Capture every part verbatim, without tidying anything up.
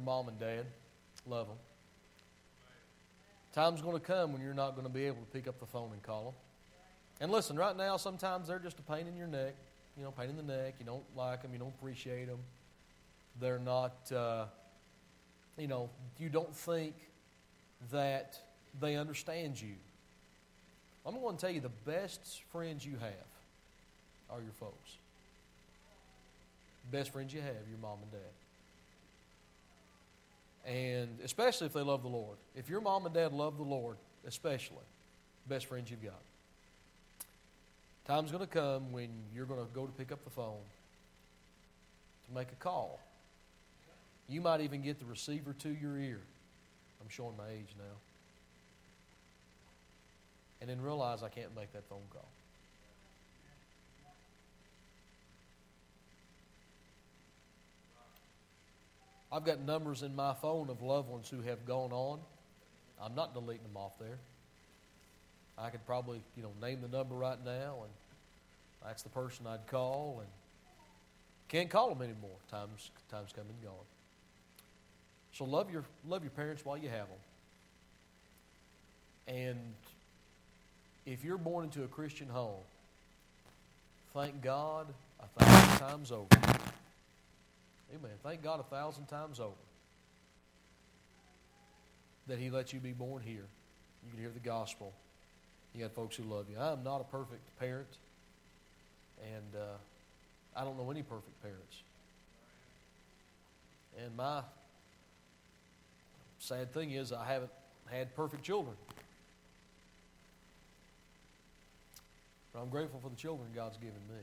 mom and dad. Love them. Time's going to come when you're not going to be able to pick up the phone and call them. And listen, right now, sometimes they're just a pain in your neck. You know, pain in the neck. You don't like them. You don't appreciate them. They're not, uh, you know, you don't think that they understand you. I'm going to tell you, the best friends you have are your folks. Best friends you have, your mom and dad. And especially if they love the Lord. If your mom and dad love the Lord, especially, best friends you've got. Time's going to come when you're going to go to pick up the phone to make a call. You might even get the receiver to your ear. I'm showing my age now. And then realize I can't make that phone call. I've got numbers in my phone of loved ones who have gone on. I'm not deleting them off there. I could probably, you know, name the number right now, and that's the person I'd call, and can't call them anymore. Time's time's come and gone. So love your love your parents while you have them. And if you're born into a Christian home, thank God a thousand times over. Amen. Thank God a thousand times over that He let you be born here. You can hear the gospel. You got folks who love you. I am not a perfect parent, and uh, I don't know any perfect parents. And my sad thing is I haven't had perfect children. But I'm grateful for the children God's given me.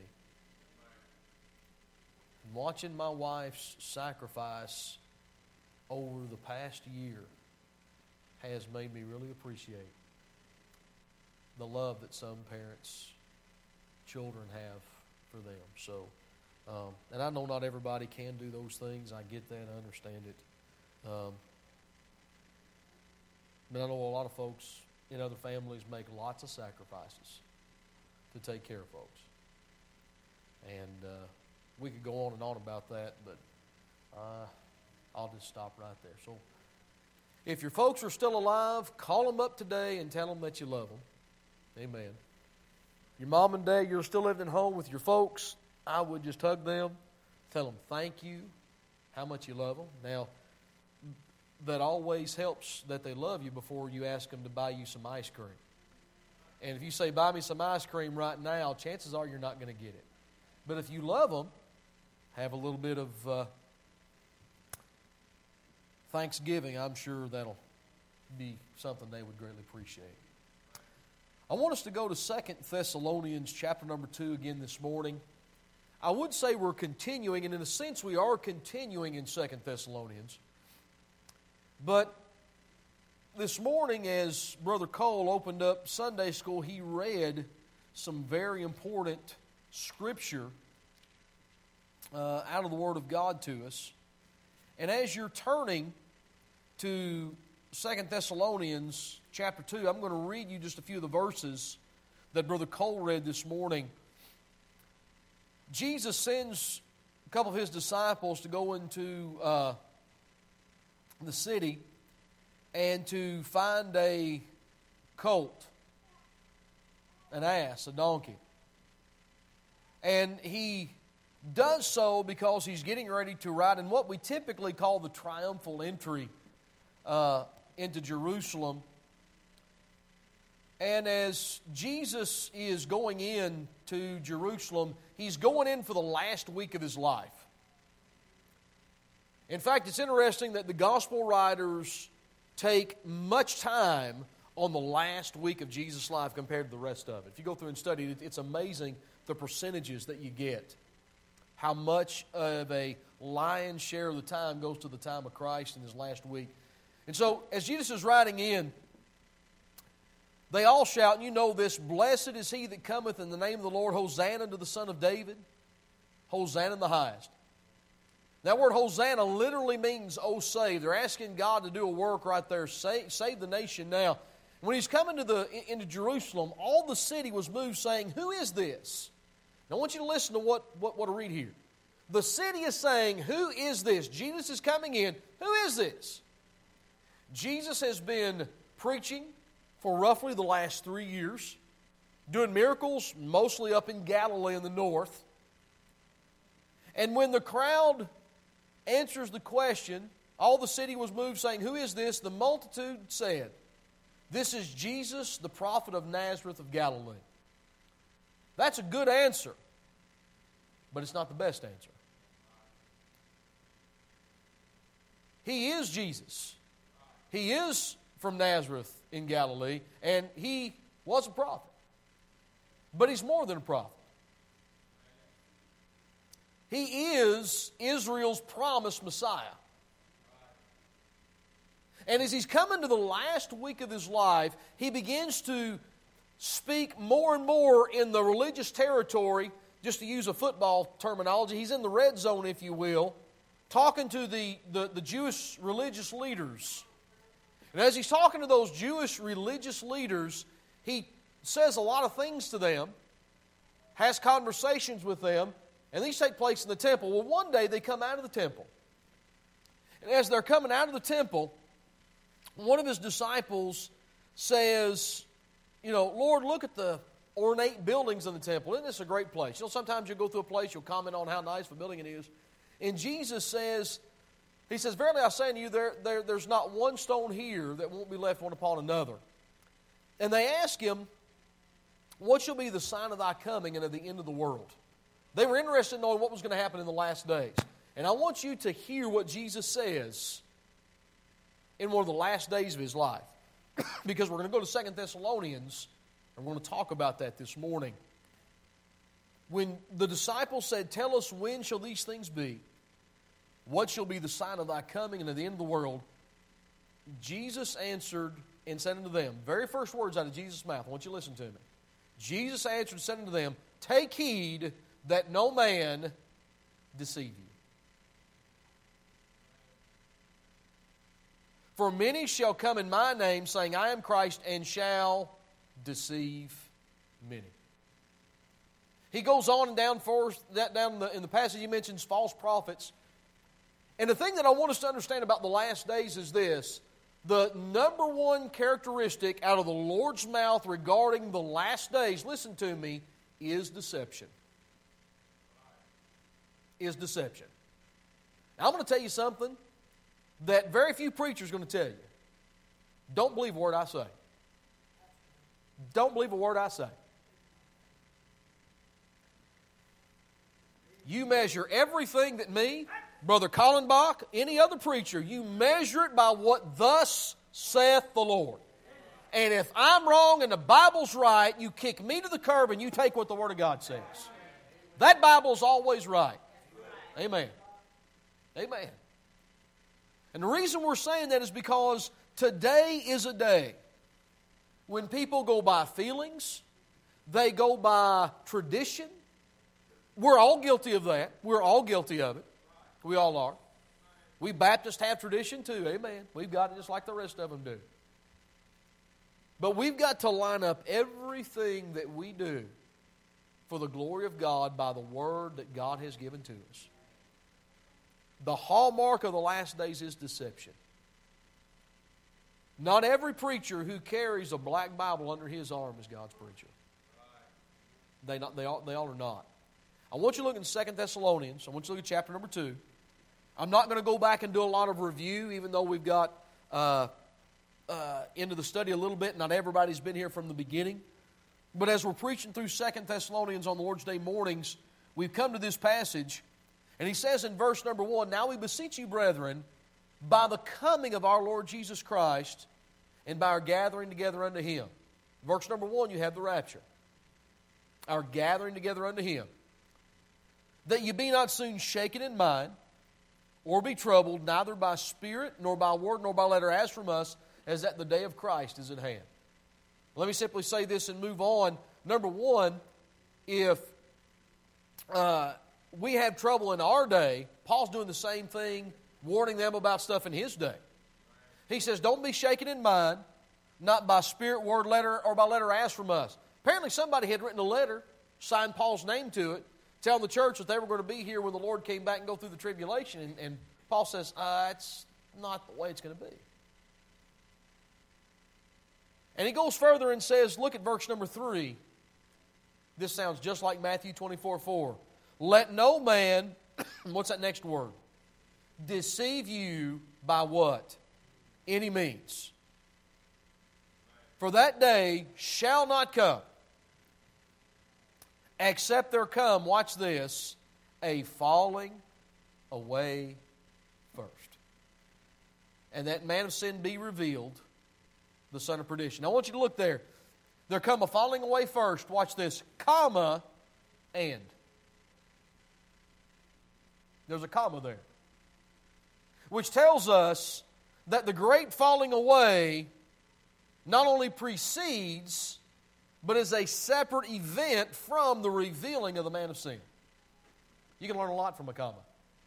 And watching my wife's sacrifice over the past year has made me really appreciate the love that some parents, children have for them. So, um, and I know not everybody can do those things. I get that. I understand it. Um, but I know a lot of folks in other families make lots of sacrifices to take care of folks. And uh, we could go on and on about that, but uh, I'll just stop right there. So if your folks are still alive, call them up today and tell them that you love them. Amen. Your mom and dad, you're still living at home with your folks, I would just hug them, tell them thank you, how much you love them. Now, that always helps that they love you before you ask them to buy you some ice cream. And if you say, buy me some ice cream right now, chances are you're not going to get it. But if you love them, have a little bit of uh, thanksgiving, I'm sure that'll be something they would greatly appreciate. I want us to go to Second Thessalonians chapter number two again this morning. I would say we're continuing, and in a sense we are continuing in Second Thessalonians. But this morning, as Brother Cole opened up Sunday school, he read some very important scripture uh, out of the Word of God to us. And as you're turning to Second Thessalonians chapter two, I'm going to read you just a few of the verses that Brother Cole read this morning. Jesus sends a couple of His disciples to go into uh, the city and to find a colt, an ass, a donkey. And He does so because He's getting ready to ride in what we typically call the triumphal entry uh, into Jerusalem. And as Jesus is going in to Jerusalem, He's going in for the last week of His life. In fact, it's interesting that the gospel writers take much time on the last week of Jesus' life compared to the rest of it. If you go through and study it, it's amazing the percentages that you get. How much of a lion's share of the time goes to the time of Christ in His last week. And so, as Jesus is riding in, they all shout, and you know this, blessed is he that cometh in the name of the Lord, Hosanna to the Son of David, Hosanna in the highest. That word Hosanna literally means, oh, save. They're asking God to do a work right there, save, save the nation now. When He's coming to the, into Jerusalem, all the city was moved saying, who is this? Now I want you to listen to what, what, what I read here. The city is saying, who is this? Jesus is coming in. Who is this? Jesus has been preaching for roughly the last three years, doing miracles mostly up in Galilee in the north. And when the crowd answers the question, all the city was moved, saying, "Who is this?" The multitude said, "This is Jesus, the prophet of Nazareth of Galilee." That's a good answer, but it's not the best answer. He is Jesus. He is from Nazareth in Galilee, and he was a prophet. But he's more than a prophet. He is Israel's promised Messiah. And as he's coming to the last week of his life, he begins to speak more and more in the religious territory, just to use a football terminology. He's in the red zone, if you will, talking to the, the, the Jewish religious leaders. And as he's talking to those Jewish religious leaders, he says a lot of things to them, has conversations with them, and these take place in the temple. Well, one day they come out of the temple. And as they're coming out of the temple, one of his disciples says, you know, "Lord, look at the ornate buildings in the temple. Isn't this a great place?" You know, sometimes you'll go through a place, you'll comment on how nice the building it is. And Jesus says, he says, "Verily I say unto you, there, there, there's not one stone here that won't be left one upon another." And they ask him, "What shall be the sign of thy coming and of the end of the world?" They were interested in knowing what was going to happen in the last days. And I want you to hear what Jesus says in one of the last days of his life. Because we're going to go to Second Thessalonians, and we're going to talk about that this morning. When the disciples said, "Tell us, when shall these things be? What shall be the sign of thy coming and of the end of the world?" Jesus answered and said unto them, very first words out of Jesus' mouth, I want you to listen to me. Jesus answered and said unto them, "Take heed that no man deceive you. For many shall come in my name, saying, I am Christ, and shall deceive many." He goes on and down forth, that down in the, in the passage he mentions false prophets. And the thing that I want us to understand about the last days is this: the number one characteristic out of the Lord's mouth regarding the last days, listen to me, is deception. Is deception. Now, I'm going to tell you something that very few preachers are going to tell you. Don't believe a word I say. Don't believe a word I say. You measure everything that me, Brother Kallenbach, any other preacher, you measure it by what thus saith the Lord. And if I'm wrong and the Bible's right, you kick me to the curb and you take what the Word of God says. That Bible's always right. Amen. Amen. And the reason we're saying that is because today is a day when people go by feelings, they go by tradition. We're all guilty of that. We're all guilty of it. We all are. We Baptists have tradition too. Amen. We've got it just like the rest of them do. But we've got to line up everything that we do for the glory of God by the Word that God has given to us. The hallmark of the last days is deception. Not every preacher who carries a black Bible under his arm is God's preacher. They, not, they, all, they all are not. I want you to look in Second Thessalonians. I want you to look at chapter number two. I'm not going to go back and do a lot of review, even though we've got uh, uh, into the study a little bit. Not everybody's been here from the beginning. But as we're preaching through Second Thessalonians on the Lord's Day mornings, we've come to this passage. And he says in verse number one, "Now we beseech you, brethren, by the coming of our Lord Jesus Christ, and by our gathering together unto Him." Verse number one, you have the rapture. Our gathering together unto Him. "That you be not soon shaken in mind, or be troubled, neither by spirit, nor by word, nor by letter, as from us, as that the day of Christ is at hand." Let me simply say this and move on. Number one, if uh, we have trouble in our day, Paul's doing the same thing, warning them about stuff in his day. He says, don't be shaken in mind, not by spirit, word, letter, or by letter asked from us. Apparently somebody had written a letter, signed Paul's name to it, telling the church that they were going to be here when the Lord came back and go through the tribulation. And, and Paul says, uh, it's, not the way it's going to be. And he goes further and says, look at verse number three. This sounds just like Matthew twenty-four four. Let no man, what's that next word? Deceive you by what? Any means. For that day shall not come, except there come, watch this, a falling away first. And that man of sin be revealed, the son of perdition. Now I want you to look there. There come a falling away first, watch this, comma, and. There's a comma there. Which tells us that the great falling away not only precedes, but is a separate event from the revealing of the man of sin. You can learn a lot from a comma.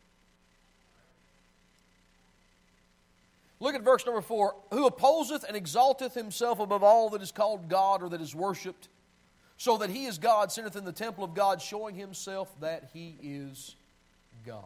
Look at verse number four. Who opposeth and exalteth himself above all that is called God or that is worshipped, so that he is God, sitteth in the temple of God, showing himself that he is God.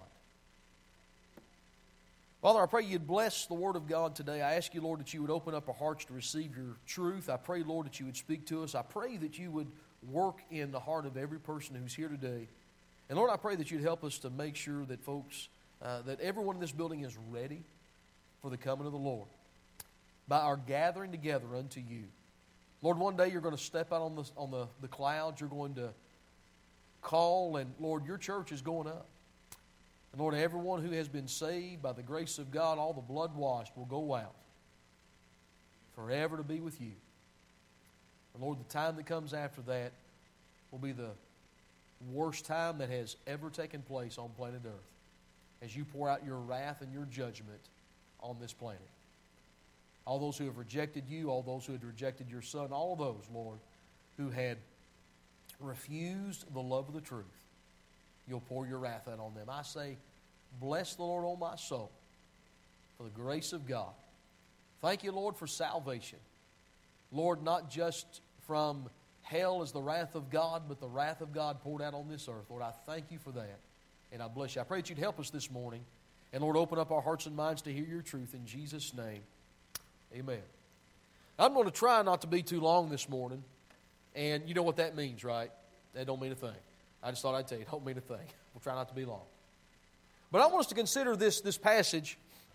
Father, I pray you'd bless the Word of God today. I ask you, Lord, that you would open up our hearts to receive your truth. I pray, Lord, that you would speak to us. I pray that you would work in the heart of every person who's here today. And Lord, I pray that you'd help us to make sure that folks, uh, that everyone in this building is ready for the coming of the Lord by our gathering together unto you. Lord, one day you're going to step out on the, on the, the clouds. You're going to call, and Lord, your church is going up. And Lord, everyone who has been saved by the grace of God, all the blood washed, will go out forever to be with you. And Lord, the time that comes after that will be the worst time that has ever taken place on planet Earth as you pour out your wrath and your judgment on this planet. All those who have rejected you, all those who had rejected your Son, all of those, Lord, who had refused the love of the truth, you'll pour your wrath out on them. I say, bless the Lord, O my soul, for the grace of God. Thank you, Lord, for salvation. Lord, not just from hell as the wrath of God, but the wrath of God poured out on this earth. Lord, I thank you for that, and I bless you. I pray that you'd help us this morning. And Lord, open up our hearts and minds to hear your truth in Jesus' name. Amen. I'm going to try not to be too long this morning. And you know what that means, right? That don't mean a thing. I just thought I'd tell you, it don't mean a thing. We'll try not to be long. But I want us to consider this, this passage.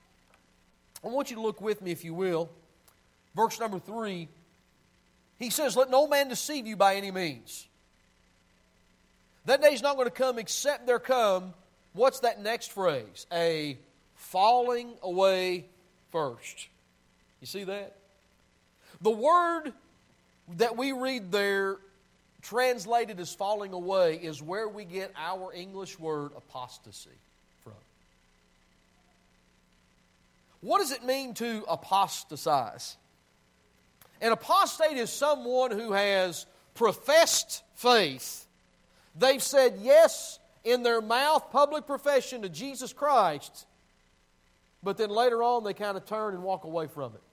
I want you to look with me, if you will. Verse number three. He says, let no man deceive you by any means. That day's not going to come except there come, what's that next phrase? A falling away first. You see that? The word that we read there, translated as falling away, is where we get our English word apostasy from. What does it mean to apostatize? An apostate is someone who has professed faith. They've said yes in their mouth, public profession to Jesus Christ, but then later on they kind of turn and walk away from it.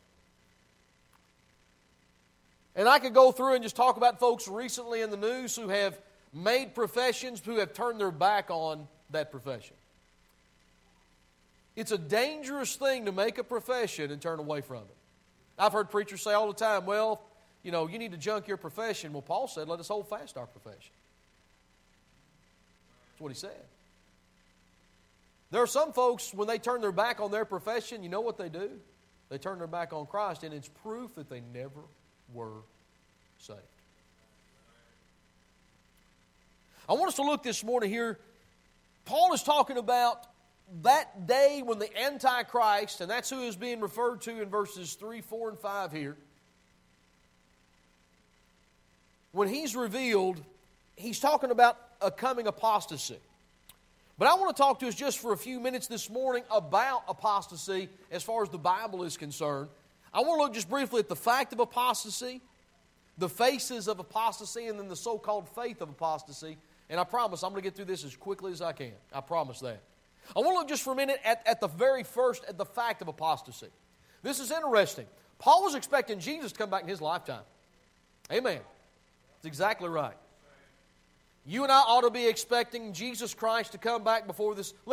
And I could go through and just talk about folks recently in the news who have made professions, who have turned their back on that profession. It's a dangerous thing to make a profession and turn away from it. I've heard preachers say all the time, well, you know, you need to junk your profession. Well, Paul said, let us hold fast our profession. That's what he said. There are some folks, when they turn their back on their profession, you know what they do? They turn their back on Christ, and it's proof that they never were saved. I want us to look this morning here. Paul is talking about that day when the Antichrist, and that's who is being referred to in verses three, four, and five here. When he's revealed, he's talking about a coming apostasy. But I want to talk to us just for a few minutes this morning about apostasy as far as the Bible is concerned. I want to look just briefly at the fact of apostasy, the faces of apostasy, and then the so-called faith of apostasy. And I promise I'm going to get through this as quickly as I can. I promise that. I want to look just for a minute at, at the very first, at the fact of apostasy. This is interesting. Paul was expecting Jesus to come back in his lifetime. Amen. That's exactly right. You and I ought to be expecting Jesus Christ to come back before this. Listen,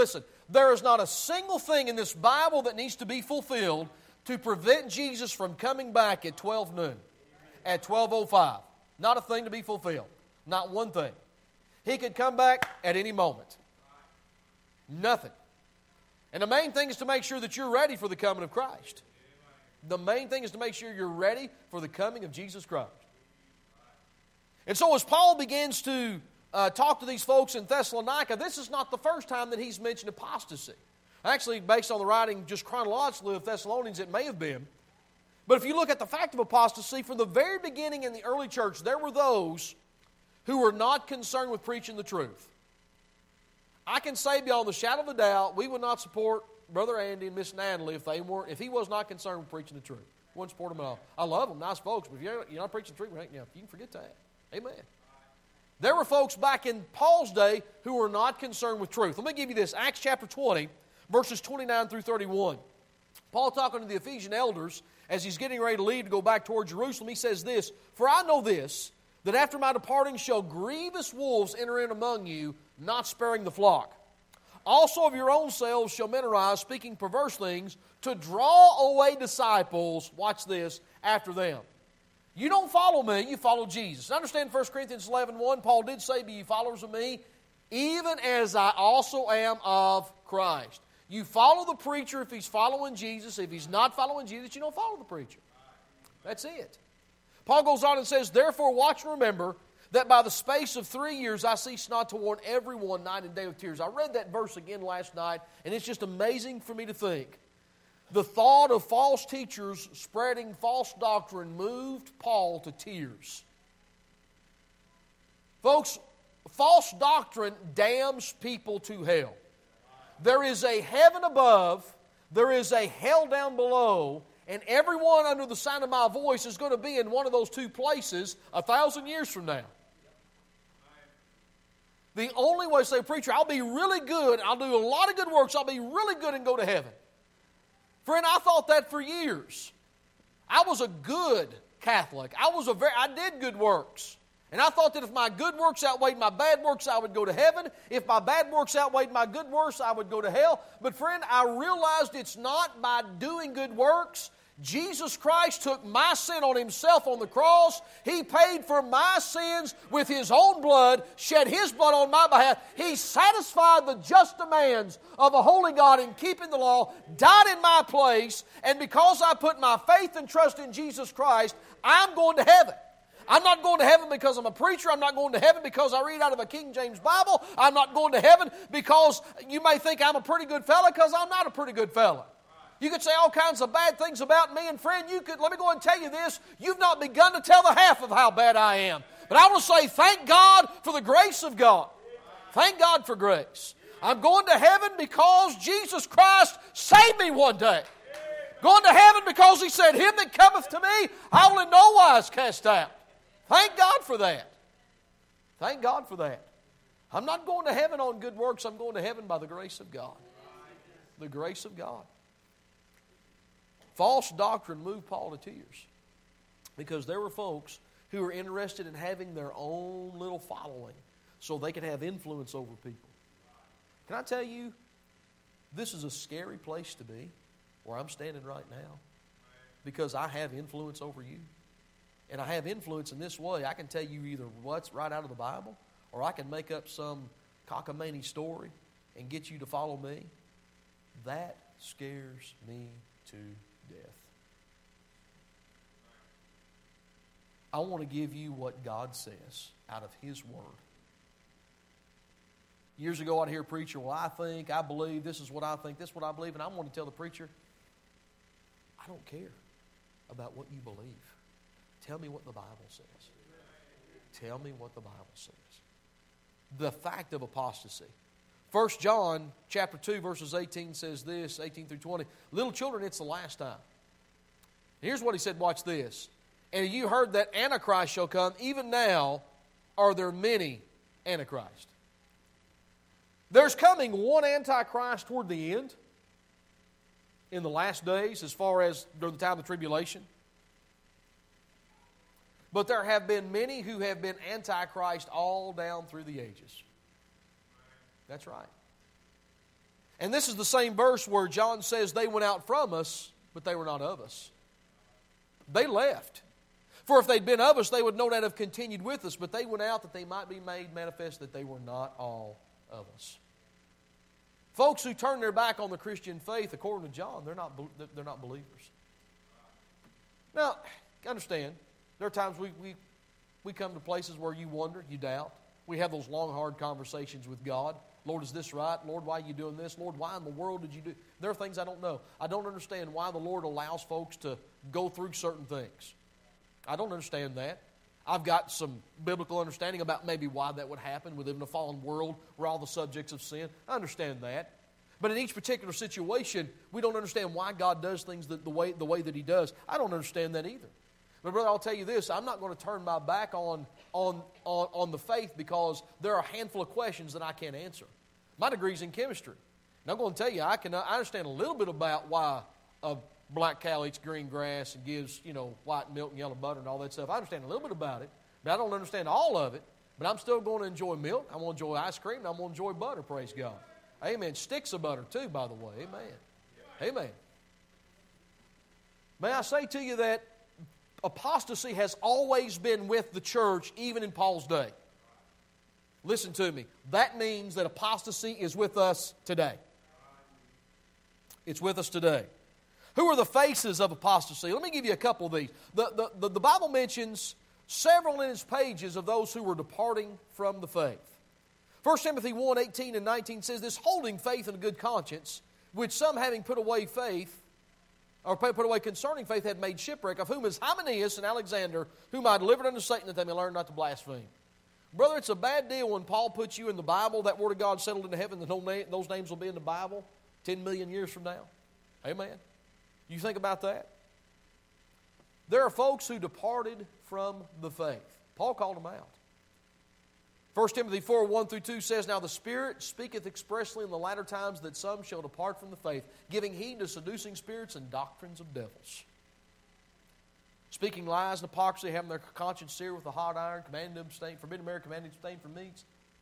There is not a single thing in this Bible that needs to be fulfilled to prevent Jesus from coming back at twelve noon, at twelve oh five. Not a thing to be fulfilled. Not one thing. He could come back at any moment. Nothing. And the main thing is to make sure that you're ready for the coming of Christ. The main thing is to make sure you're ready for the coming of Jesus Christ. And so as Paul begins to uh, talk to these folks in Thessalonica, this is not the first time that he's mentioned apostasy. Actually, based on the writing just chronologically of Thessalonians, it may have been. But if you look at the fact of apostasy, from the very beginning in the early church, there were those who were not concerned with preaching the truth. I can say beyond the shadow of a doubt, we would not support Brother Andy and Miss Natalie if they weren't, if he was not concerned with preaching the truth. We wouldn't support them at all. I love them, nice folks, but if you're, you're not preaching the truth, you, know, you can forget that. Amen. There were folks back in Paul's day who were not concerned with truth. Let me give you this. Acts chapter twenty, verses twenty-nine through thirty-one. Paul talking to the Ephesian elders as he's getting ready to leave to go back toward Jerusalem, he says this, "For I know this, that after my departing shall grievous wolves enter in among you, not sparing the flock. Also of your own selves shall men arise, speaking perverse things, to draw away disciples," watch this, "after them." You don't follow me, you follow Jesus. Understand First Corinthians eleven one, Paul did say, "Be ye followers of me, even as I also am of Christ." You follow the preacher if he's following Jesus. If he's not following Jesus, you don't follow the preacher. That's it. Paul goes on and says, "Therefore watch and remember that by the space of three years I cease not to warn everyone night and day with tears." I read that verse again last night, and it's just amazing for me to think. The thought of false teachers spreading false doctrine moved Paul to tears. Folks, false doctrine damns people to hell. There is a heaven above, there is a hell down below, and everyone under the sound of my voice is going to be in one of those two places a thousand years from now. The only way to say, "Preacher, I'll be really good, I'll do a lot of good works, I'll be really good and go to heaven." Friend, I thought that for years. I was a good Catholic. I was a very, I did good works. And I thought that if my good works outweighed my bad works, I would go to heaven. If my bad works outweighed my good works, I would go to hell. But friend, I realized it's not by doing good works. Jesus Christ took my sin on Himself on the cross. He paid for my sins with His own blood, shed His blood on my behalf. He satisfied the just demands of a holy God in keeping the law, died in my place, and because I put my faith and trust in Jesus Christ, I'm going to heaven. I'm not going to heaven because I'm a preacher. I'm not going to heaven because I read out of a King James Bible. I'm not going to heaven because you may think I'm a pretty good fella, because I'm not a pretty good fella. You could say all kinds of bad things about me, and friend, you could, let me go and tell you this, you've not begun to tell the half of how bad I am. But I want to say thank God for the grace of God. Thank God for grace. I'm going to heaven because Jesus Christ saved me one day. Going to heaven because He said, "Him that cometh to me, I will in no wise cast out." Thank God for that. Thank God for that. I'm not going to heaven on good works. I'm going to heaven by the grace of God. The grace of God. False doctrine moved Paul to tears because there were folks who were interested in having their own little following so they could have influence over people. Can I tell you, this is a scary place to be where I'm standing right now because I have influence over you. And I have influence in this way. I can tell you either what's right out of the Bible, or I can make up some cockamamie story and get you to follow me. That scares me to death. I want to give you what God says out of His Word. Years ago I'd hear a preacher, "Well, I think, I believe, this is what I think, this is what I believe," and I want to tell the preacher, I don't care about what you believe. Tell me what the Bible says. Tell me what the Bible says. The fact of apostasy. First John chapter two verses eighteen says this, eighteen through twenty. "Little children, it's the last time." Here's what he said, watch this. "And you heard that Antichrist shall come. Even now are there many Antichrists." There's coming one Antichrist toward the end in the last days as far as during the time of tribulation. But there have been many who have been Antichrist all down through the ages. That's right. And this is the same verse where John says they went out from us, but they were not of us. They left. For if they'd been of us, they would no doubt have continued with us, but they went out that they might be made manifest that they were not all of us. Folks who turn their back on the Christian faith, according to John, they're not, they're not believers. Now, understand, there are times we, we, we come to places where you wonder, you doubt. We have those long, hard conversations with God. Lord, is this right? Lord, why are you doing this? Lord, why in the world did you do? There are things I don't know. I don't understand why the Lord allows folks to go through certain things. I don't understand that. I've got some biblical understanding about maybe why that would happen. We live in a fallen world. We're all the subjects of sin. I understand that. But in each particular situation, we don't understand why God does things the, the, way, the way that He does. I don't understand that either. But brother, I'll tell you this. I'm not going to turn my back on, on, on, on the faith because there are a handful of questions that I can't answer. My degree's in chemistry. And I'm going to tell you, I can I understand a little bit about why a black cow eats green grass and gives, you know, white milk and yellow butter and all that stuff. I understand a little bit about it, but I don't understand all of it. But I'm still going to enjoy milk. I'm going to enjoy ice cream. And I'm going to enjoy butter, praise God. Amen. Sticks of butter too, by the way. Amen. Amen. May I say to you that apostasy has always been with the church, even in Paul's day. Listen to me. That means that apostasy is with us today. It's with us today. Who are the faces of apostasy? Let me give you a couple of these. The, the, the, the Bible mentions several in its pages of those who were departing from the faith. First Timothy one, eighteen and nineteen says this, holding faith and a good conscience, which some having put away faith, or put away concerning faith, had made shipwreck, of whom is Hymenaeus and Alexander, whom I delivered unto Satan, that they may learn not to blaspheme. Brother, it's a bad deal when Paul puts you in the Bible, that Word of God settled into heaven, that those names will be in the Bible ten million years from now. Amen. You think about that? There are folks who departed from the faith. Paul called them out. First Timothy four, one through two says, now the Spirit speaketh expressly in the latter times that some shall depart from the faith, giving heed to seducing spirits and doctrines of devils. Speaking lies and hypocrisy, having their conscience seared with a hot iron, commanding to abstain, forbidden marriage, commanding to abstain from meats.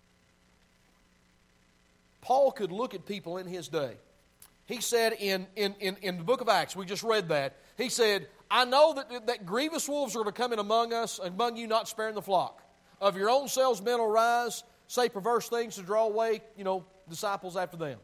Paul could look at people in his day. He said in, in, in, in the book of Acts, we just read that, he said, I know that, that grievous wolves are to come in among us, and among you not sparing the flock. Of your own selves men will rise, say perverse things to draw away, you know, disciples after them.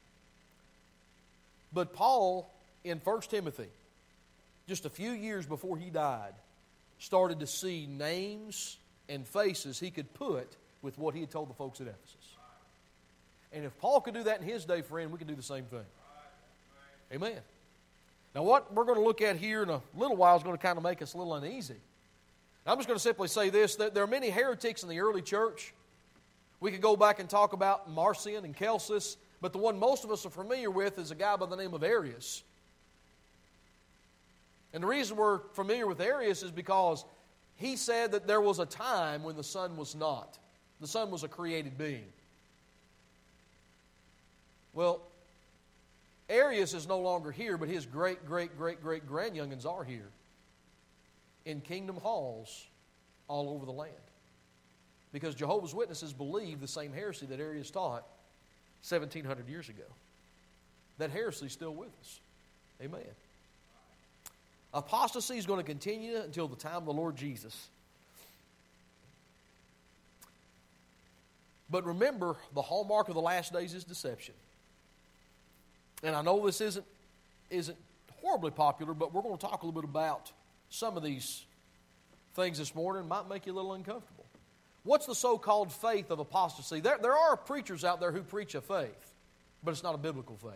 But Paul, in First Timothy, just a few years before he died, started to see names and faces he could put with what he had told the folks at Ephesus. And if Paul could do that in his day, friend, we can do the same thing. Amen. Now what we're going to look at here in a little while is going to kind of make us a little uneasy. I'm just going to simply say this, that there are many heretics in the early church. We could go back and talk about Marcion and Celsus, but the one most of us are familiar with is a guy by the name of Arius. And the reason we're familiar with Arius is because he said that there was a time when the sun was not. The sun was a created being. Well, Arius is no longer here, but his great, great, great, great grandyoungins are here in kingdom halls all over the land. Because Jehovah's Witnesses believe the same heresy that Arius taught seventeen hundred years ago. That heresy is still with us. Amen. Apostasy is going to continue until the time of the Lord Jesus. But remember, the hallmark of the last days is deception. And I know this isn't, isn't horribly popular, but we're going to talk a little bit about some of these things this morning. It might make you a little uncomfortable. What's the so-called faith of apostasy? There, there are preachers out there who preach a faith, but it's not a biblical faith.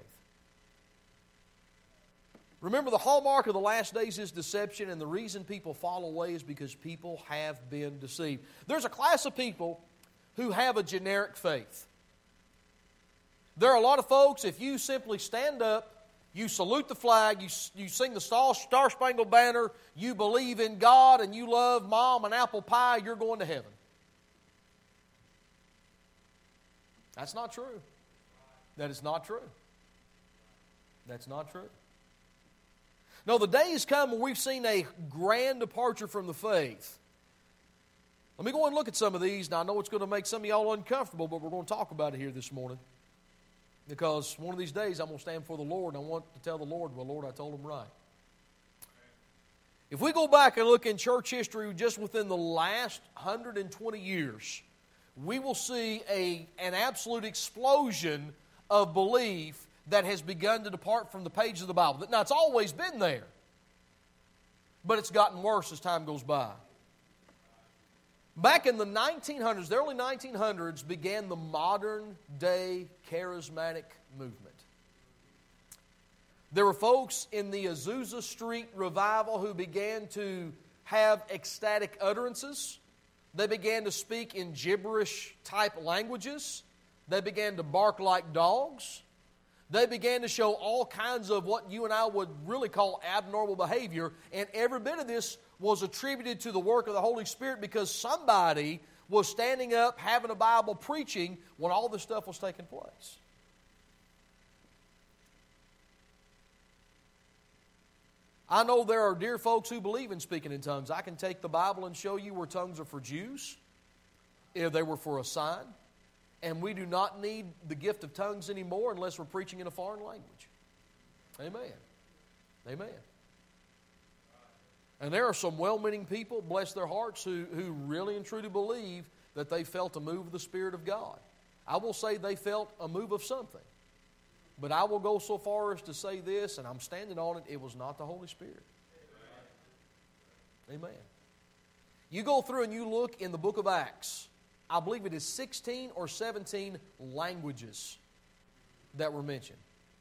Remember, the hallmark of the last days is deception, and the reason people fall away is because people have been deceived. There's a class of people who have a generic faith. There are a lot of folks, if you simply stand up, you salute the flag, you, you sing the Star, Star Spangled Banner, you believe in God, and you love mom and apple pie, you're going to heaven. That's not true. That is not true. That's not true. No, the day has come when we've seen a grand departure from the faith. Let me go and look at some of these. Now, I know it's going to make some of y'all uncomfortable, but we're going to talk about it here this morning. Because one of these days I'm going to stand before the Lord and I want to tell the Lord, well, Lord, I told him right. If we go back and look in church history just within the last one hundred twenty years, we will see a, an absolute explosion of belief that has begun to depart from the pages of the Bible. Now, it's always been there, but it's gotten worse as time goes by. Back in the nineteen hundreds, the early nineteen hundreds, began the modern-day charismatic movement. There were folks in the Azusa Street revival who began to have ecstatic utterances. They began to speak in gibberish-type languages. They began to bark like dogs. They began to show all kinds of what you and I would really call abnormal behavior, and every bit of this was attributed to the work of the Holy Spirit because somebody was standing up, having a Bible, preaching when all this stuff was taking place. I know there are dear folks who believe in speaking in tongues. I can take the Bible and show you where tongues are for Jews, if they were for a sign. And we do not need the gift of tongues anymore unless we're preaching in a foreign language. Amen. Amen. And there are some well-meaning people, bless their hearts, who, who really and truly believe that they felt a move of the Spirit of God. I will say they felt a move of something. But I will go so far as to say this, and I'm standing on it, it was not the Holy Spirit. Amen. Amen. You go through and you look in the book of Acts. I believe it is sixteen or seventeen languages that were mentioned.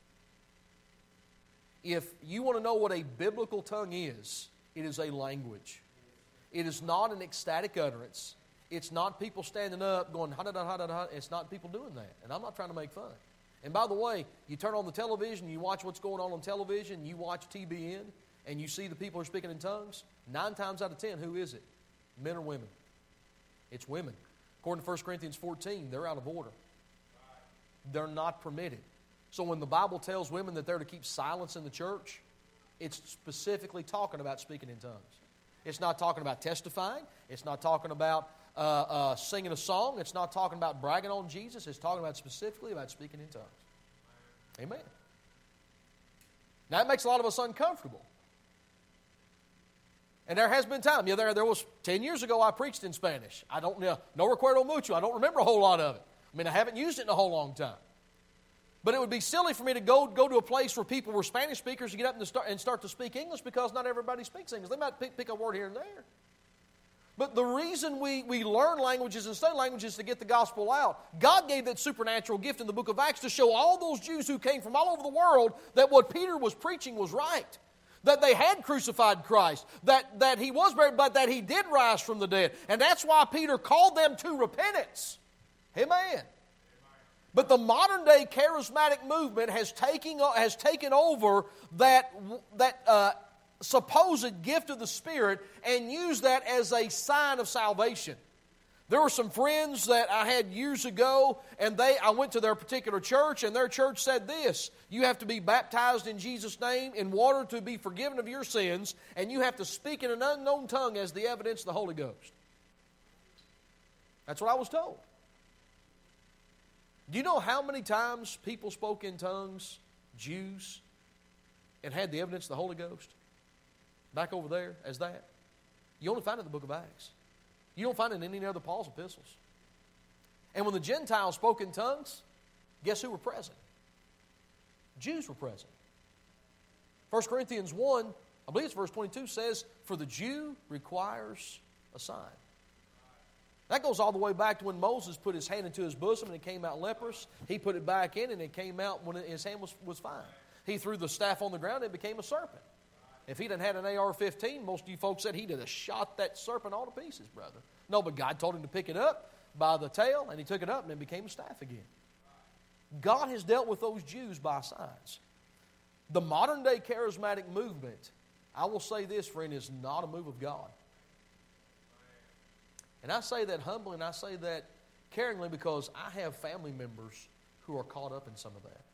If you want to know what a biblical tongue is, it is a language. It is not an ecstatic utterance. It's not people standing up going, ha da da ha da da. It's not people doing that. And I'm not trying to make fun. And by the way, you turn on the television, you watch what's going on on television, you watch T B N, and you see the people who are speaking in tongues, nine times out of ten, who is it? Men or women? It's women. According to First Corinthians fourteen, they're out of order. They're not permitted. So when the Bible tells women that they're to keep silence in the church, it's specifically talking about speaking in tongues. It's not talking about testifying. It's not talking about uh, uh, singing a song. It's not talking about bragging on Jesus. It's talking about specifically about speaking in tongues. Amen. Now, that makes a lot of us uncomfortable. And there has been time. Yeah, there, there was ten years ago I preached in Spanish. I don't know. No recuerdo mucho. I don't remember a whole lot of it. I mean, I haven't used it in a whole long time. But it would be silly for me to go, go to a place where people were Spanish speakers and get up and start, and start to speak English because not everybody speaks English. They might pick, pick a word here and there. But the reason we, we learn languages and study languages is to get the gospel out. God gave that supernatural gift in the book of Acts to show all those Jews who came from all over the world that what Peter was preaching was right. That they had crucified Christ, that, that He was buried, but that He did rise from the dead. And that's why Peter called them to repentance. Amen. But the modern-day charismatic movement has taken, has taken over that, that uh, supposed gift of the Spirit and used that as a sign of salvation. There were some friends that I had years ago, and they I went to their particular church, and their church said this: you have to be baptized in Jesus' name in water to be forgiven of your sins, and you have to speak in an unknown tongue as the evidence of the Holy Ghost. That's what I was told. Do you know how many times people spoke in tongues, Jews, and had the evidence of the Holy Ghost? Back over there as that. You only find it in the book of Acts. You don't find it in any other Paul's epistles. And when the Gentiles spoke in tongues, guess who were present? Jews were present. First Corinthians one, I believe it's verse twenty-two, says, for the Jew requires a sign. That goes all the way back to when Moses put his hand into his bosom and it came out leprous. He put it back in and it came out when his hand was, was fine. He threw the staff on the ground and it became a serpent. If he'd had an A R fifteen, most of you folks said he'd have shot that serpent all to pieces, brother. No, but God told him to pick it up by the tail, and he took it up and it became a staff again. God has dealt with those Jews by signs. The modern-day charismatic movement, I will say this, friend, is not a move of God. And I say that humbly and I say that caringly because I have family members who are caught up in some of that.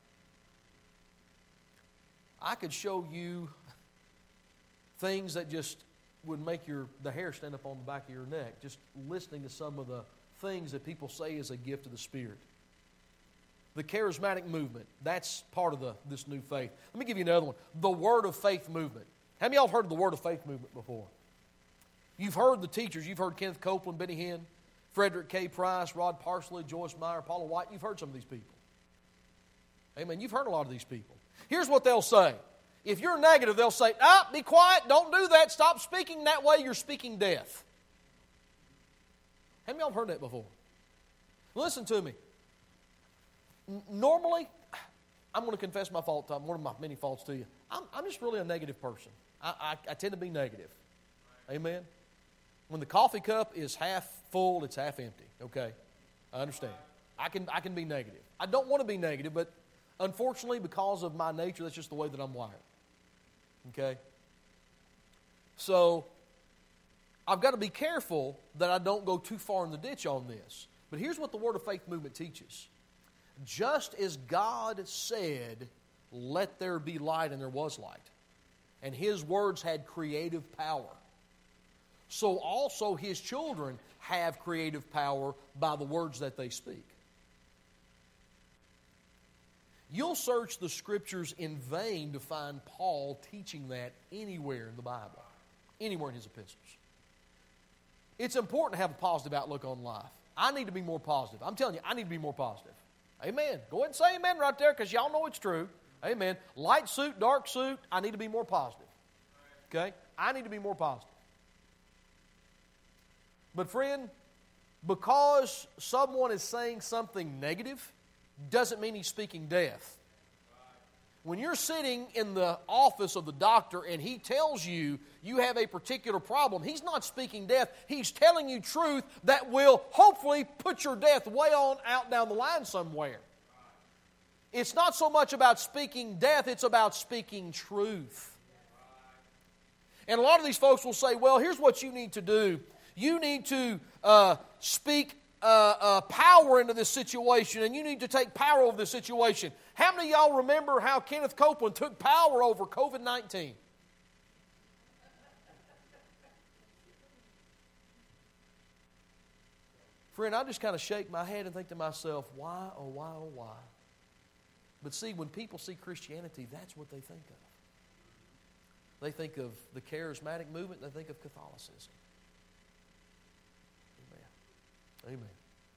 I could show you things that just would make your the hair stand up on the back of your neck, just listening to some of the things that people say is a gift of the Spirit. The charismatic movement, that's part of the, this new faith. Let me give you another one. The Word of Faith movement. How many of y'all have heard of the Word of Faith movement before? You've heard the teachers. You've heard Kenneth Copeland, Benny Hinn, Frederick K. Price, Rod Parsley, Joyce Meyer, Paula White. You've heard some of these people. Amen. You've heard a lot of these people. Here's what they'll say. If you're negative, they'll say, ah, be quiet, don't do that, stop speaking that way, you're speaking death. How many of y'all have heard that before? Listen to me. N- normally, I'm going to confess my fault, Tom, one of my many faults to you. I'm, I'm just really a negative person. I, I, I tend to be negative. Amen? When the coffee cup is half full, it's half empty. Okay? I understand. I can, I can be negative. I don't want to be negative, but unfortunately, because of my nature, that's just the way that I'm wired. Okay? So, I've got to be careful that I don't go too far in the ditch on this. But here's what the Word of Faith movement teaches. Just as God said, let there be light, and there was light. And His words had creative power. So also His children have creative power by the words that they speak. You'll search the Scriptures in vain to find Paul teaching that anywhere in the Bible, anywhere in his epistles. It's important to have a positive outlook on life. I need to be more positive. I'm telling you, I need to be more positive. Amen. Go ahead and say amen right there because y'all know it's true. Amen. Light suit, dark suit, I need to be more positive. Okay? I need to be more positive. But friend, because someone is saying something negative, doesn't mean he's speaking death. When you're sitting in the office of the doctor and he tells you you have a particular problem, he's not speaking death. He's telling you truth that will hopefully put your death way on out down the line somewhere. It's not so much about speaking death, it's about speaking truth. And a lot of these folks will say, well, here's what you need to do. You need to uh, speak Uh, uh, power into this situation, and you need to take power over this situation. How many of y'all remember how Kenneth Copeland took power over covid nineteen? Friend, I just kind of shake my head and think to myself, why, oh, why, oh, why? But see, when people see Christianity, that's what they think of. They think of the charismatic movement, they think of Catholicism. Amen.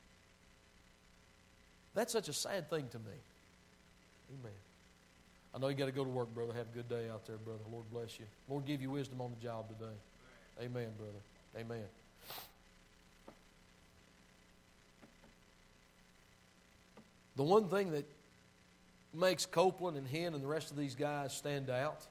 That's such a sad thing to me. Amen. I know you got to go to work, brother. Have a good day out there, brother. Lord bless you. Lord give you wisdom on the job today. Amen, brother. Amen. The one thing that makes Copeland and Hinn and the rest of these guys stand out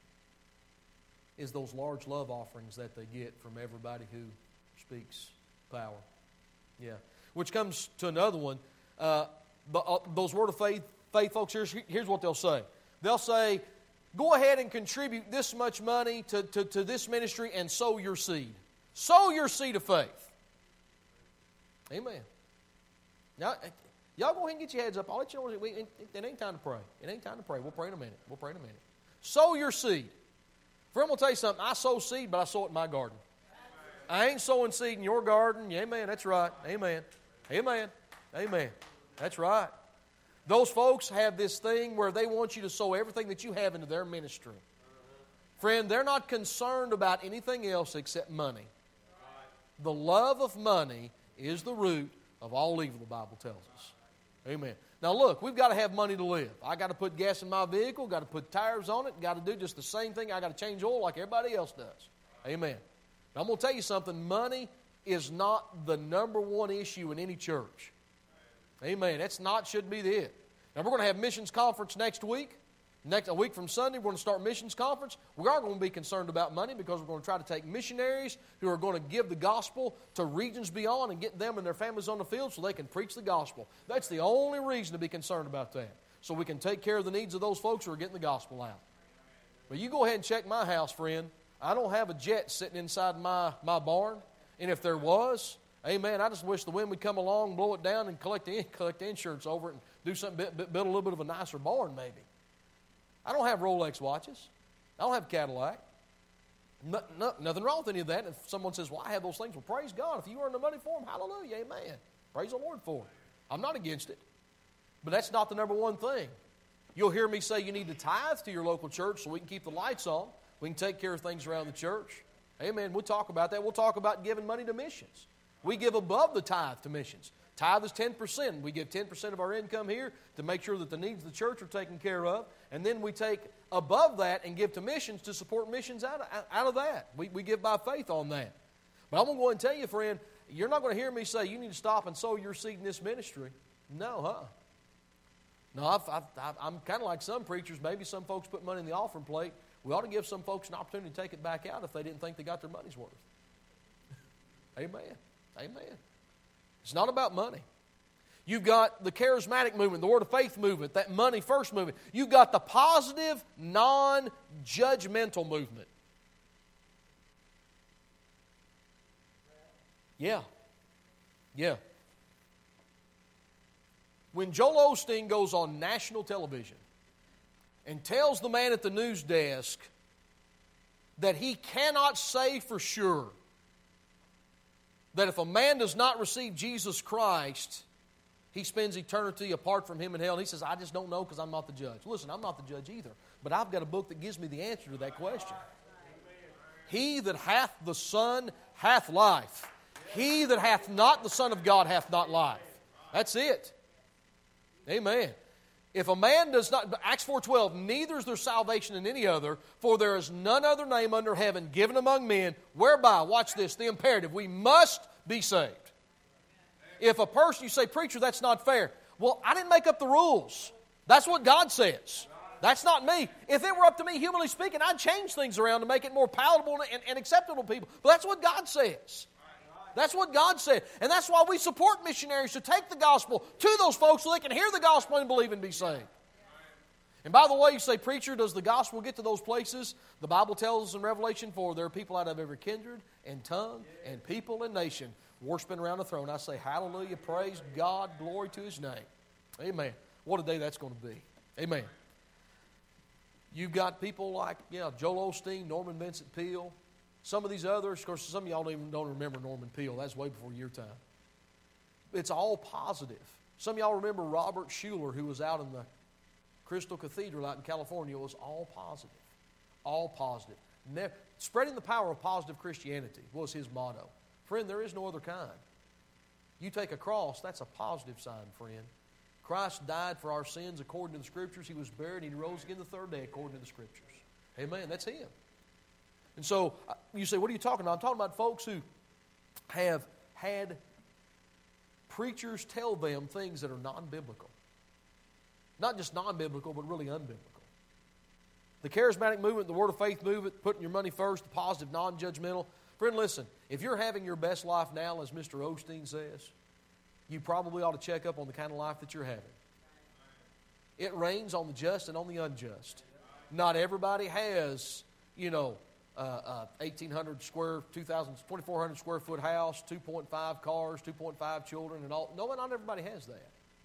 is those large love offerings that they get from everybody who speaks power. Yeah, which comes to another one. Uh, but, uh, those Word of Faith, faith folks, here's, here's what they'll say. They'll say, go ahead and contribute this much money to, to, to this ministry and sow your seed. Sow your seed of faith. Amen. Now, y'all go ahead and get your heads up. I'll let you know. We, it, it ain't time to pray. It ain't time to pray. We'll pray in a minute. We'll pray in a minute. Sow your seed. Friend, we'll tell you something. I sow seed, but I sow it in my garden. I ain't sowing seed in your garden. Amen. That's right. Amen. Amen. Amen. That's right. Those folks have this thing where they want you to sow everything that you have into their ministry. Friend, they're not concerned about anything else except money. The love of money is the root of all evil, the Bible tells us. Amen. Now look, we've got to have money to live. I got to put gas in my vehicle, got to put tires on it, got to do just the same thing. I got to change oil like everybody else does. Amen. I'm going to tell you something. Money is not the number one issue in any church. Amen. That's not, should be the it. Now, we're going to have missions conference next week. Next, a week from Sunday, we're going to start missions conference. We are going to be concerned about money because we're going to try to take missionaries who are going to give the gospel to regions beyond and get them and their families on the field so they can preach the gospel. That's the only reason to be concerned about that. So we can take care of the needs of those folks who are getting the gospel out. But you go ahead and check my house, friend. I don't have a jet sitting inside my, my barn. And if there was, amen, I just wish the wind would come along, blow it down, and collect the, collect the insurance over it and do something, build a little bit of a nicer barn maybe. I don't have Rolex watches. I don't have Cadillac. No, no, nothing wrong with any of that. If someone says, well, I have those things, well, praise God. If you earn the money for them, hallelujah, amen. Praise the Lord for it. I'm not against it. But that's not the number one thing. You'll hear me say you need to tithe to your local church so we can keep the lights on. We can take care of things around the church. Amen. We'll talk about that. We'll talk about giving money to missions. We give above the tithe to missions. Tithe is ten percent. We give ten percent of our income here to make sure that the needs of the church are taken care of. And then we take above that and give to missions to support missions out of, out of that. We, we give by faith on that. But I'm going to go ahead and tell you, friend, you're not going to hear me say you need to stop and sow your seed in this ministry. No, huh? No, I've, I've, I've, I'm kind of like some preachers. Maybe some folks put money in the offering plate. We ought to give some folks an opportunity to take it back out if they didn't think they got their money's worth. Amen. Amen. It's not about money. You've got the charismatic movement, the Word of Faith movement, that money first movement. You've got the positive, non-judgmental movement. Yeah. Yeah. When Joel Osteen goes on national television and tells the man at the news desk that he cannot say for sure that if a man does not receive Jesus Christ, he spends eternity apart from Him in hell. And he says, I just don't know because I'm not the judge. Listen, I'm not the judge either, but I've got a book that gives me the answer to that question. He that hath the Son hath life. He that hath not the Son of God hath not life. That's it. Amen. If a man does not, Acts four twelve, neither is there salvation in any other, for there is none other name under heaven given among men, whereby, watch this, the imperative, we must be saved. If a person, you say, preacher, that's not fair. Well, I didn't make up the rules. That's what God says. That's not me. If it were up to me, humanly speaking, I'd change things around to make it more palatable and, and acceptable to people. But that's what God says. That's what God said. And that's why we support missionaries to take the gospel to those folks so they can hear the gospel and believe and be saved. And by the way, you say, preacher, does the gospel get to those places? The Bible tells us in Revelation four, there are people out of every kindred and tongue and people and nation worshiping around the throne. I say, hallelujah, praise God, glory to His name. Amen. What a day that's going to be. Amen. You've got people like, yeah, Joel Osteen, Norman Vincent Peale. Some of these others, of course, some of y'all don't even don't remember Norman Peale. That's way before your time. It's all positive. Some of y'all remember Robert Schuller, who was out in the Crystal Cathedral out in California. It was all positive. All positive. Never, spreading the power of positive Christianity was his motto. Friend, there is no other kind. You take a cross, that's a positive sign, friend. Christ died for our sins according to the Scriptures. He was buried, and He rose again the third day according to the Scriptures. Amen. That's Him. And so, you say, what are you talking about? I'm talking about folks who have had preachers tell them things that are non-biblical. Not just non-biblical, but really unbiblical. The charismatic movement, the Word of Faith movement, putting your money first, the positive, non-judgmental. Friend, listen, if you're having your best life now, as Mister Osteen says, you probably ought to check up on the kind of life that you're having. It rains on the just and on the unjust. Not everybody has, you know, Uh, uh, eighteen hundred square, two thousand, twenty-four hundred square foot house, two point five cars, two point five children, and all. No, not everybody has that.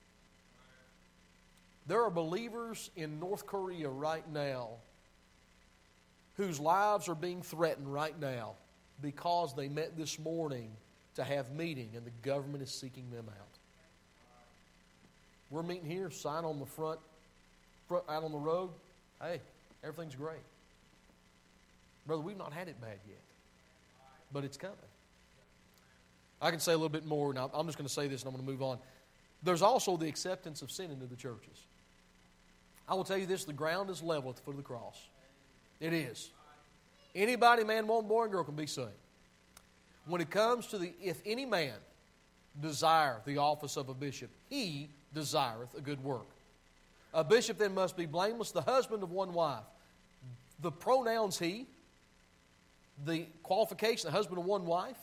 There are believers in North Korea right now whose lives are being threatened right now because they met this morning to have meeting and the government is seeking them out. We're meeting here, sign on the front, front out on the road. Hey, everything's great. Brother, we've not had it bad yet, but it's coming. I can say a little bit more. Now, I'm just going to say this and I'm going to move on. There's also the acceptance of sin into the churches. I will tell you this, the ground is level at the foot of the cross. It is. Anybody, man, woman, boy, and girl can be saved. When it comes to the, if any man desire the office of a bishop, he desireth a good work. A bishop then must be blameless, the husband of one wife. The pronouns he, the qualification, the husband of one wife,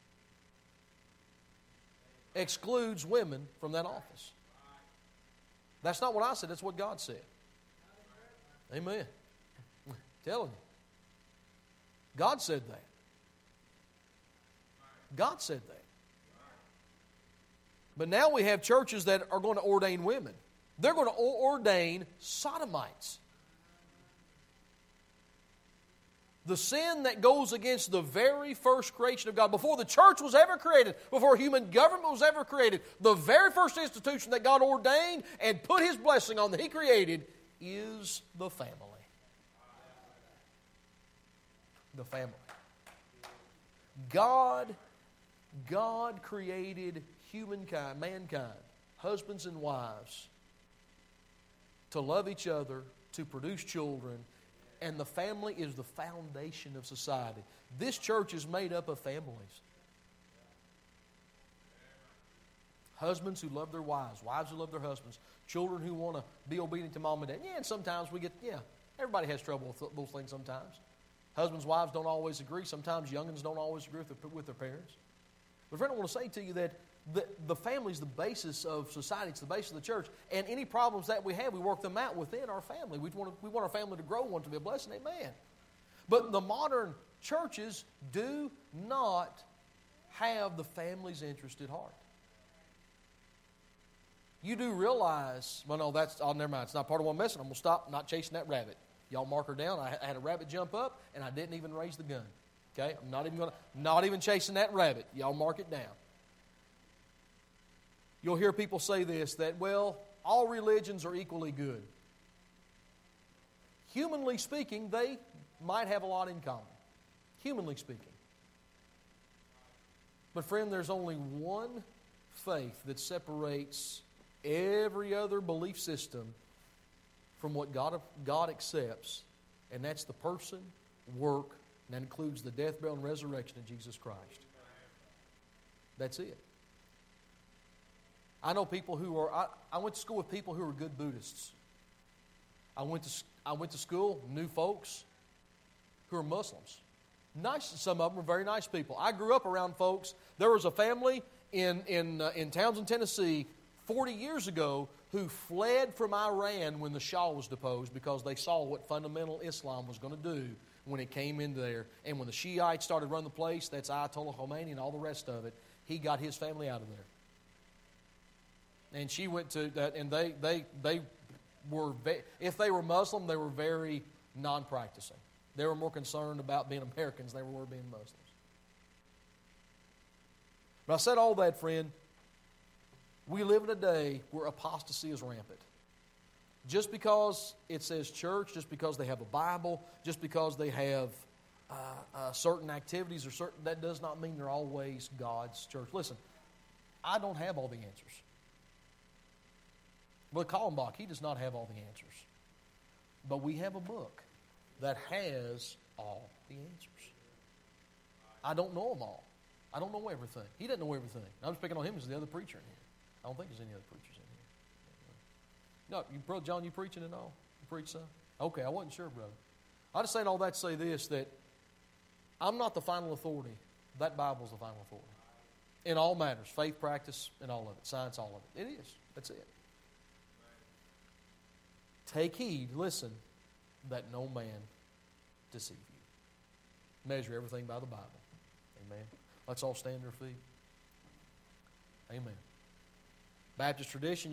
excludes women from that office. That's not what I said, that's what God said. Amen. I'm telling you. God said that. God said that. But now we have churches that are going to ordain women. They're going to ordain sodomites. The sin that goes against the very first creation of God. Before the church was ever created, before human government was ever created, the very first institution that God ordained and put His blessing on that He created is the family. The family. God, God created humankind, mankind, husbands and wives, to love each other, to produce children, and the family is the foundation of society. This church is made up of families. Husbands who love their wives, wives who love their husbands, children who want to be obedient to mom and dad. Yeah, and sometimes we get, yeah, everybody has trouble with those things sometimes. Husbands, wives don't always agree. Sometimes youngins don't always agree with their, with their parents. But friend, I want to say to you that the, the family is the basis of society. It's the basis of the church. And any problems that we have, we work them out within our family. We want, to, we want our family to grow, want it to be a blessing. Amen. But the modern churches do not have the family's interest at heart. You do realize, well, no, that's, oh, never mind. It's not part of one message. I'm going to stop, I'm not chasing that rabbit. Y'all mark her down. I had a rabbit jump up, and I didn't even raise the gun. Okay? I'm not even going to, not even chasing that rabbit. Y'all mark it down. You'll hear people say this, that, well, all religions are equally good. Humanly speaking, they might have a lot in common. Humanly speaking. But friend, there's only one faith that separates every other belief system from what God, God accepts, and that's the person, work, and that includes the death, burial, and resurrection of Jesus Christ. That's it. I know people who are, I, I went to school with people who are good Buddhists. I went to, I went to school, knew folks who are Muslims. Nice, some of them were very nice people. I grew up around folks. There was a family in, in, uh, in Townsend, Tennessee, forty years ago, who fled from Iran when the Shah was deposed because they saw what fundamental Islam was going to do when it came into there. And when the Shiites started running the place, that's Ayatollah Khomeini and all the rest of it, he got his family out of there. And she went to that, and they they they were, if they were Muslim, they were very non-practicing. They were more concerned about being Americans than they were being Muslims. But I said all that, friend. We live in a day where apostasy is rampant. Just because it says church, just because they have a Bible, just because they have uh, uh, certain activities or certain, that does not mean they're always God's church. Listen, I don't have all the answers. Brother Kallenbach, he does not have all the answers. But we have a book that has all the answers. I don't know them all. I don't know everything. He doesn't know everything. I'm just picking on him as the other preacher in here. I don't think there's any other preachers in here. No, you, Brother John, you preaching and all? You preach some? Okay, I wasn't sure, brother. I just saying all that to say this, that I'm not the final authority. That Bible's the final authority. In all matters, faith, practice, and all of it. Science, all of it. It is. That's it. Take heed, listen, that no man deceive you. Measure everything by the Bible. Amen. Let's all stand to our feet. Amen. Baptist tradition.